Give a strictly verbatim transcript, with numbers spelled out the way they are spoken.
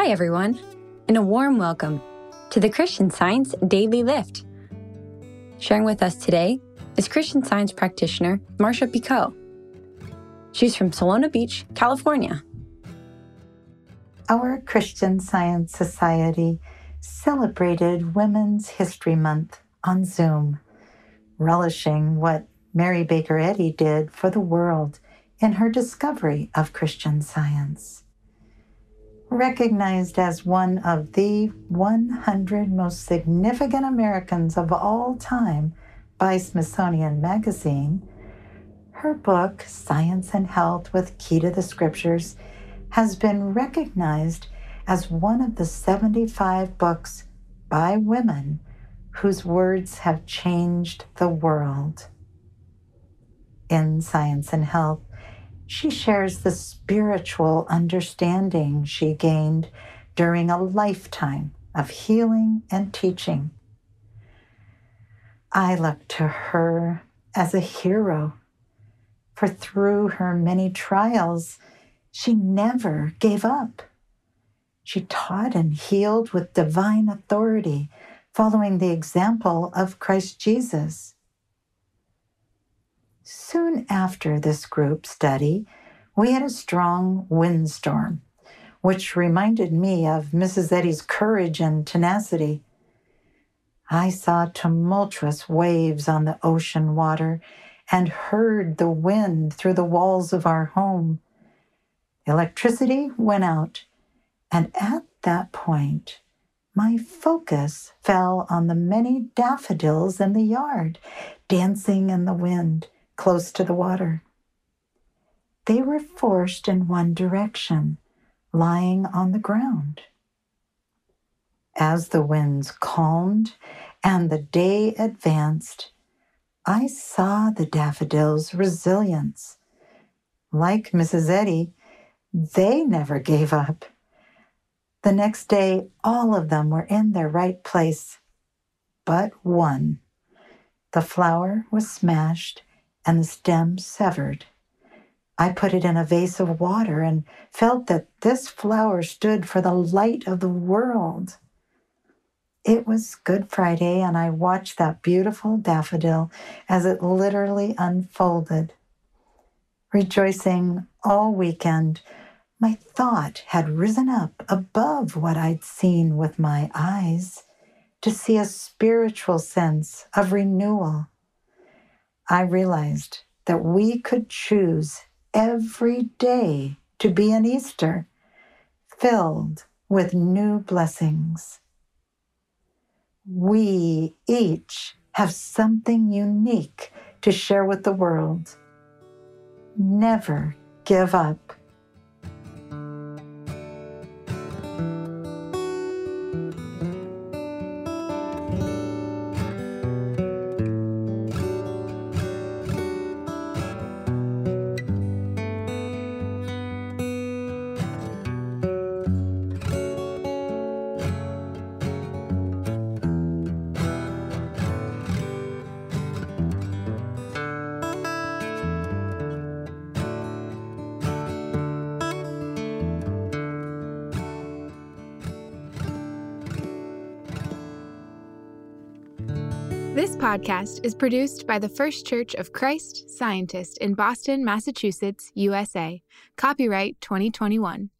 Hi, everyone, and a warm welcome to the Christian Science Daily Lift. Sharing with us today is Christian Science practitioner Marsha Picot. She's from Solana Beach, California. Our Christian Science Society celebrated Women's History Month on Zoom, relishing what Mary Baker Eddy did for the world in her discovery of Christian Science. Recognized as one of the one hundred most significant Americans of all time by Smithsonian Magazine, her book, Science and Health with Key to the Scriptures, has been recognized as one of the seventy-five books by women whose words have changed the world. In Science and Health, she shares the spiritual understanding she gained during a lifetime of healing and teaching. I look to her as a hero, for through her many trials, she never gave up. She taught and healed with divine authority, following the example of Christ Jesus. Soon after this group study, we had a strong windstorm, which reminded me of Missus Eddy's courage and tenacity. I saw tumultuous waves on the ocean water and heard the wind through the walls of our home. Electricity went out, and at that point, my focus fell on the many daffodils in the yard, dancing in the wind close to the water. They were forced in one direction, lying on the ground. As the winds calmed and the day advanced, I saw the daffodils' resilience. Like Missus Eddy, they never gave up. The next day, all of them were in their right place, but one. The flower was smashed and the stem severed. I put it in a vase of water and felt that this flower stood for the light of the world. It was Good Friday, and I watched that beautiful daffodil as it literally unfolded. Rejoicing all weekend, my thought had risen up above what I'd seen with my eyes to see a spiritual sense of renewal. I realized that we could choose every day to be an Easter filled with new blessings. We each have something unique to share with the world. Never give up. This podcast is produced by the First Church of Christ Scientist in Boston, Massachusetts, U S A. Copyright twenty twenty-one.